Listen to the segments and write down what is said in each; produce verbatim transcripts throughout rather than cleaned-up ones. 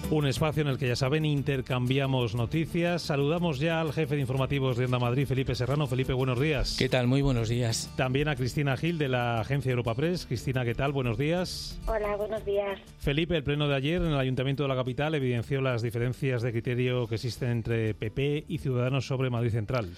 Un espacio en el que, ya saben, intercambiamos noticias. Saludamos ya al jefe de informativos de Onda Madrid, Felipe Serrano. Felipe, buenos días. ¿Qué tal? Muy buenos días. También a Cristina Gil, de la agencia Europa Press. Cristina, ¿qué tal? Buenos días. Hola, buenos días. Felipe, el pleno de ayer en el Ayuntamiento de la capital evidenció las diferencias de criterio que existen entre P P y Ciudadanos sobre Madrid Central.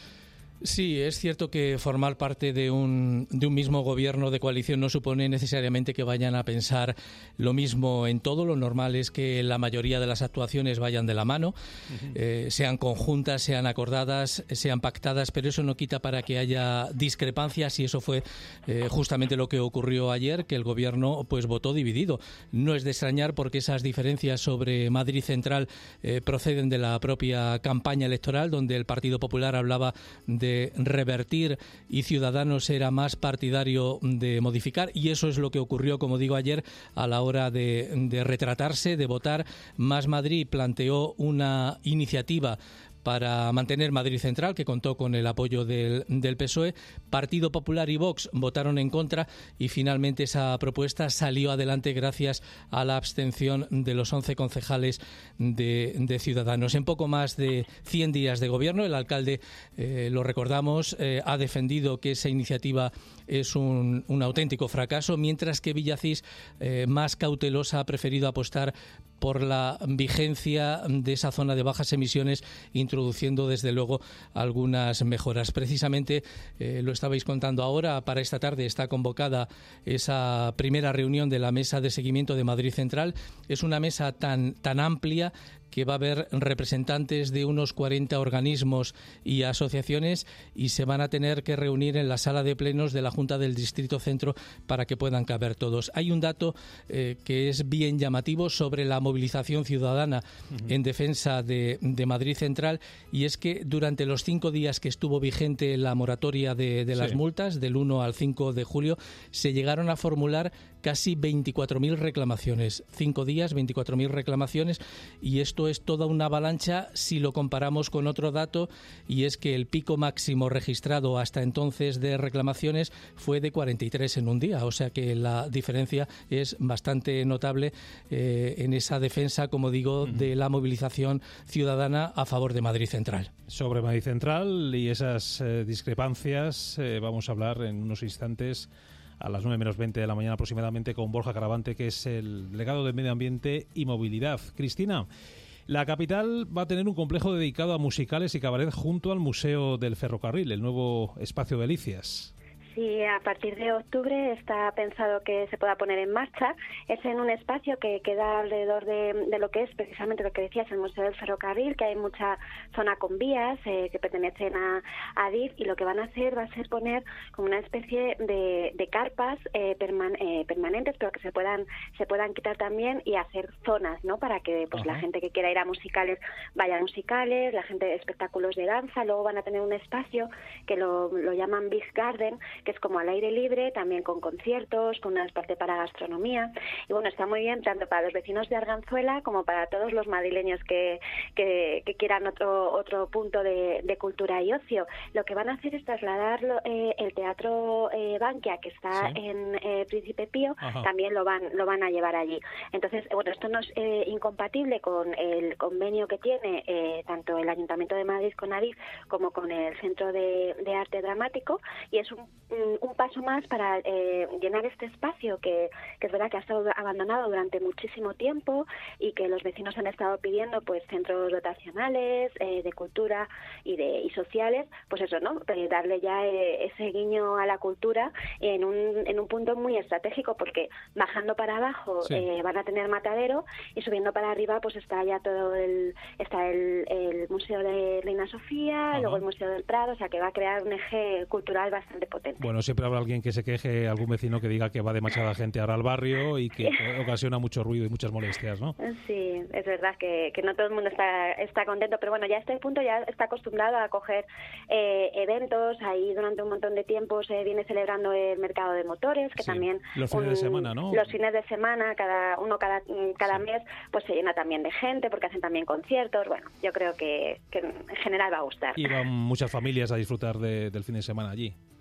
Sí, es cierto que formar parte de un, de un mismo gobierno de coalición no supone necesariamente que vayan a pensar lo mismo en todo. Lo normal es que la mayoría de las actuaciones vayan de la mano, uh-huh. eh, sean conjuntas, sean acordadas, sean pactadas, pero eso no quita para que haya discrepancias, y eso fue eh, justamente lo que ocurrió ayer, que el gobierno pues votó dividido. No es de extrañar, porque esas diferencias sobre Madrid Central eh, proceden de la propia campaña electoral, donde el Partido Popular hablaba de de revertir y Ciudadanos era más partidario de modificar, y eso es lo que ocurrió, como digo, ayer a la hora de, de retratarse, de votar. Más Madrid planteó una iniciativa para mantener Madrid Central, que contó con el apoyo del, del P S O E. Partido Popular y Vox votaron en contra, y finalmente esa propuesta salió adelante gracias a la abstención de los once concejales de, de Ciudadanos. En poco más de cien días de gobierno, el alcalde, eh, lo recordamos, eh, ha defendido que esa iniciativa es un, un auténtico fracaso, mientras que Villacís, eh, más cautelosa, ha preferido apostar por la vigencia de esa zona de bajas emisiones, introduciendo desde luego algunas mejoras. Precisamente, eh, lo estabais contando ahora, para esta tarde está convocada esa primera reunión de la mesa de seguimiento de Madrid Central. Es una mesa tan, tan amplia que va a haber representantes de unos cuarenta organismos y asociaciones, y se van a tener que reunir en la sala de plenos de la Junta del Distrito Centro para que puedan caber todos. Hay un dato eh, que es bien llamativo sobre la movilización ciudadana uh-huh. en defensa de, de Madrid Central, y es que durante los cinco días que estuvo vigente la moratoria de, de las sí. multas, del uno al cinco de julio, se llegaron a formular casi veinticuatro mil reclamaciones. Cinco días, veinticuatro mil reclamaciones, y esto es toda una avalancha si lo comparamos con otro dato, y es que el pico máximo registrado hasta entonces de reclamaciones fue de cuarenta y tres en un día, o sea que la diferencia es bastante notable eh, en esa defensa, como digo, uh-huh. de la movilización ciudadana a favor de Madrid Central. Sobre Madrid Central y esas eh, discrepancias eh, vamos a hablar en unos instantes, a las nueve menos veinte de la mañana aproximadamente, con Borja Caravante, que es el delegado de Medio Ambiente y Movilidad. Cristina, la capital va a tener un complejo dedicado a musicales y cabaret junto al Museo del Ferrocarril, el nuevo espacio de Delicias. Sí, a partir de octubre está pensado que se pueda poner en marcha. Es en un espacio que queda alrededor de, de lo que es precisamente lo que decías, el Museo del Ferrocarril, que hay mucha zona con vías eh, que pertenecen a, a Adif, y lo que van a hacer va a ser poner como una especie de, de carpas eh, perman, eh, permanentes, pero que se puedan se puedan quitar también, y hacer zonas, ¿no? Para que pues Ajá. la gente que quiera ir a musicales vaya a musicales, la gente de espectáculos de danza. Luego van a tener un espacio que lo, lo llaman Big Garden, que es como al aire libre, también con conciertos, con una parte para gastronomía. Y bueno, está muy bien tanto para los vecinos de Arganzuela como para todos los madrileños que, que, que quieran otro otro punto de, de cultura y ocio. Lo que van a hacer es trasladar eh, el Teatro eh, Bankia, que está ¿Sí? en eh, Príncipe Pío, Ajá. también lo van lo van a llevar allí. Entonces, bueno, esto no es eh, incompatible con el convenio que tiene eh, tanto el Ayuntamiento de Madrid con Adif como con el Centro de, de Arte Dramático, y es un un paso más para eh, llenar este espacio que, que es verdad que ha estado abandonado durante muchísimo tiempo, y que los vecinos han estado pidiendo pues centros dotacionales eh, de cultura y de y sociales, pues eso, ¿no? Eh, darle ya eh, ese guiño a la cultura en un en un punto muy estratégico, porque bajando para abajo sí. eh, van a tener Matadero, y subiendo para arriba pues está ya todo el está el, el Museo de Reina Sofía, Ajá. luego el Museo del Prado, o sea que va a crear un eje cultural bastante potente. Bueno, siempre habrá alguien que se queje, algún vecino que diga que va demasiada gente ahora al barrio y que ocasiona mucho ruido y muchas molestias, ¿no? Sí, es verdad que, que no todo el mundo está, está contento, pero bueno, ya a este punto ya está acostumbrado a coger eh, eventos. Ahí durante un montón de tiempo se viene celebrando el mercado de motores, que sí, también... Los fines un, de semana, ¿no? Los fines de semana, cada uno cada, cada sí. mes, pues se llena también de gente, porque hacen también conciertos. Bueno, yo creo que, que en general va a gustar. Y van muchas familias a disfrutar de, del fin de semana allí. Sí,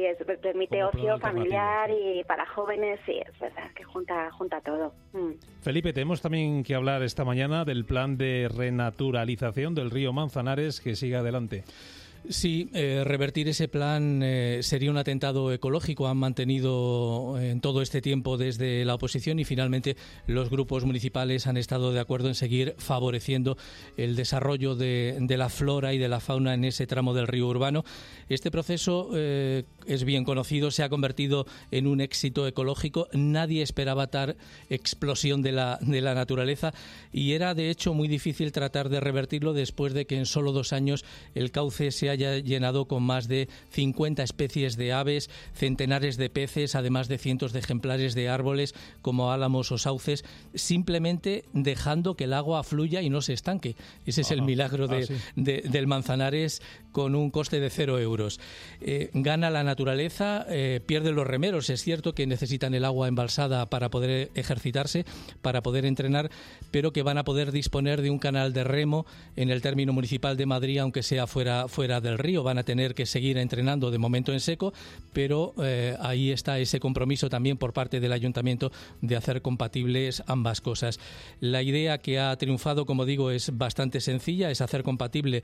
es, permite Como ocio plan familiar alternativo, y para jóvenes, sí, es verdad que junta, junta todo. Mm. Felipe, tenemos también que hablar esta mañana del plan de renaturalización del río Manzanares que sigue adelante. Sí, eh, revertir ese plan eh, sería un atentado ecológico. Han mantenido en todo este tiempo desde la oposición y finalmente los grupos municipales han estado de acuerdo en seguir favoreciendo el desarrollo de, de la flora y de la fauna en ese tramo del río urbano. Este proceso eh, es bien conocido, se ha convertido en un éxito ecológico. Nadie esperaba tal explosión de la, de la naturaleza y era de hecho muy difícil tratar de revertirlo después de que en solo dos años el cauce se haya llenado con más de cincuenta especies de aves, centenares de peces, además de cientos de ejemplares de árboles como álamos o sauces, simplemente dejando que el agua fluya y no se estanque. Ese es Ajá. el milagro de, ah, sí. de, del Manzanares con un coste de cero euros. Eh, gana la naturaleza, eh, pierden los remeros. Es cierto que necesitan el agua embalsada para poder ejercitarse, para poder entrenar, pero que van a poder disponer de un canal de remo en el término municipal de Madrid, aunque sea fuera, fuera del río. Van a tener que seguir entrenando de momento en seco, pero eh, ahí está ese compromiso también por parte del ayuntamiento de hacer compatibles ambas cosas. La idea que ha triunfado, como digo, es bastante sencilla, es hacer compatible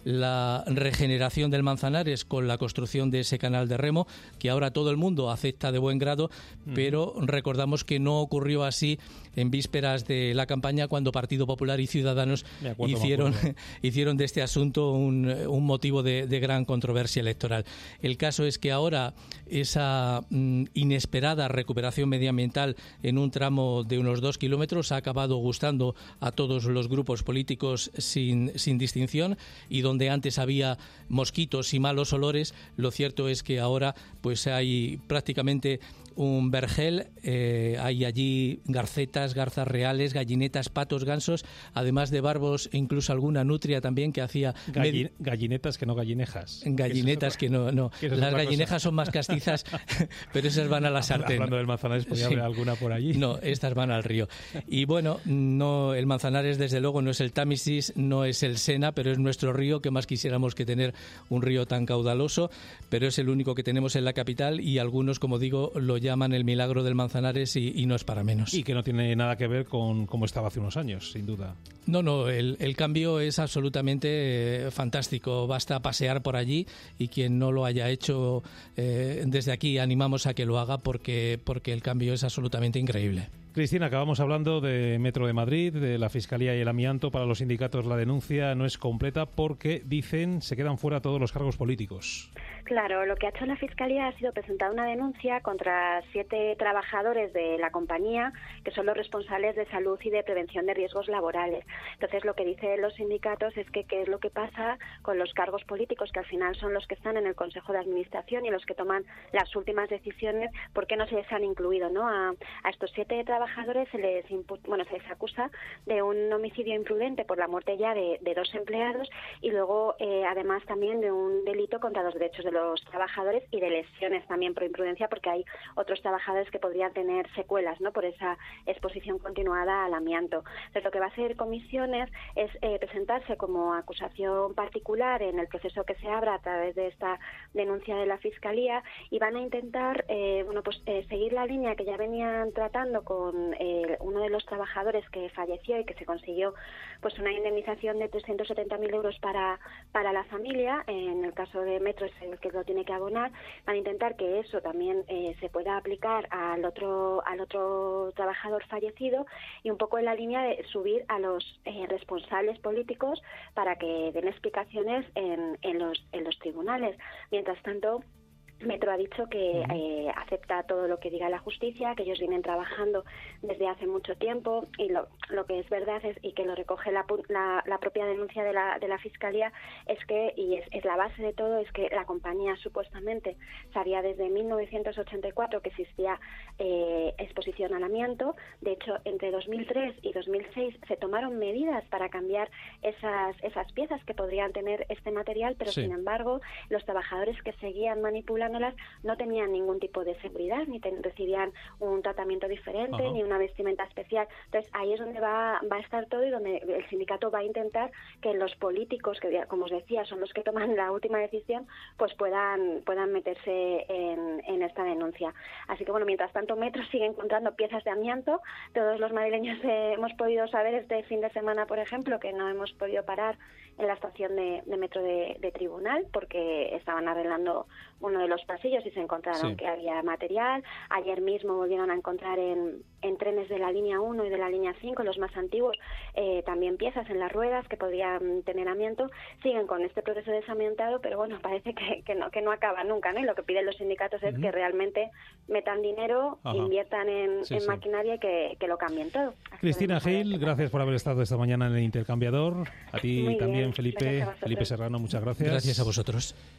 la regeneración del Manzanares con la construcción de ese canal de remo, que ahora todo el mundo acepta de buen grado, mm. pero recordamos que no ocurrió así en vísperas de la campaña, cuando Partido Popular y Ciudadanos acuerdo, hicieron, hicieron de este asunto un, un motivo de, de gran controversia electoral. El caso es que ahora esa mm, inesperada recuperación medioambiental en un tramo de unos dos kilómetros ha acabado gustando a todos los grupos políticos sin, sin distinción, y donde antes había mosquitos y malos olores, lo cierto es que ahora pues hay prácticamente un vergel, eh, hay allí garcetas, garzas reales, gallinetas, patos, gansos, además de barbos e incluso alguna nutria también que hacía... Galli- gallinetas que no gallinejas. Gallinetas que, otra, que no, no. Que las gallinejas cosa. Son más castizas, pero esas van a la sartén. Hablando del Manzanares, ¿podría sí. haber alguna por allí? No, estas van al río. Y bueno, no, el Manzanares desde luego no es el Támesis, no es el Sena, pero es nuestro río, que más quisiéramos que tener un río tan caudaloso, pero es el único que tenemos en la capital y algunos, como digo, lo llaman el milagro del Manzanares y, y no es para menos. Y que no tiene nada que ver con cómo estaba hace unos años, sin duda. No, no, el, el cambio es absolutamente eh, fantástico. Basta pasear por allí y quien no lo haya hecho, eh, desde aquí animamos a que lo haga porque, porque el cambio es absolutamente increíble. Cristina, acabamos hablando de Metro de Madrid, de la Fiscalía y el amianto. Para los sindicatos la denuncia no es completa porque, dicen, se quedan fuera todos los cargos políticos. Claro, lo que ha hecho la Fiscalía ha sido presentar una denuncia contra siete trabajadores de la compañía que son los responsables de salud y de prevención de riesgos laborales. Entonces, lo que dicen los sindicatos es que qué es lo que pasa con los cargos políticos, que al final son los que están en el Consejo de Administración y los que toman las últimas decisiones, ¿por qué no se les han incluido, ¿no? A, a estos siete trabajadores se les impu- bueno, se les acusa de un homicidio imprudente por la muerte ya de, de dos empleados y luego, eh, además, también de un delito contra los derechos de los trabajadores y de lesiones también por imprudencia, porque hay otros trabajadores que podrían tener secuelas, ¿no?, por esa exposición continuada al amianto. Entonces, lo que va a hacer Comisiones es eh, presentarse como acusación particular en el proceso que se abra a través de esta denuncia de la Fiscalía y van a intentar eh, bueno, pues eh, seguir la línea que ya venían tratando con eh, uno de los trabajadores que falleció y que se consiguió pues una indemnización de trescientos setenta mil euros para, para la familia. En el caso de Metro es el que lo tiene que abonar. Van a intentar que eso también eh, se pueda aplicar al otro al otro trabajador fallecido y un poco en la línea de subir a los eh, responsables políticos para que den explicaciones en, en los en los tribunales. Mientras tanto, Metro ha dicho que eh, acepta todo lo que diga la justicia, que ellos vienen trabajando desde hace mucho tiempo y lo, lo que es verdad es, y que lo recoge la, la, la propia denuncia de la, de la Fiscalía, es que, y es, es la base de todo, es que la compañía supuestamente sabía desde mil novecientos ochenta y cuatro que existía eh, exposición al amianto. De hecho, entre dos mil tres y dos mil seis se tomaron medidas para cambiar esas, esas piezas que podrían tener este material, pero sí. Sin embargo, los trabajadores que seguían manipulando operándolas no tenían ningún tipo de seguridad, ni ten, recibían un tratamiento diferente, uh-huh. ni una vestimenta especial. Entonces ahí es donde va, va a estar todo y donde el sindicato va a intentar que los políticos, que como os decía, son los que toman la última decisión, pues puedan, puedan meterse en, en esta denuncia. Así que bueno, mientras tanto Metro sigue encontrando piezas de amianto. Todos los madrileños eh, hemos podido saber este fin de semana, por ejemplo, que no hemos podido parar en la estación de, de Metro de, de Tribunal porque estaban arreglando uno de los pasillos y se encontraron sí. que había material. Ayer mismo volvieron a encontrar en, en trenes de la línea uno y de la línea cinco, los más antiguos, eh, también piezas en las ruedas que podrían tener amianto. Siguen con este proceso de desamiantado, pero bueno, parece que, que, no, que no acaba nunca, ¿no? Y lo que piden los sindicatos es uh-huh. que realmente metan dinero, Ajá. inviertan en, sí, en sí. maquinaria y que, que lo cambien todo. Así Cristina Gil, gracias por haber estado esta mañana en el Intercambiador. A ti Muy también, bien. Felipe, Felipe Serrano, muchas gracias. Gracias a vosotros.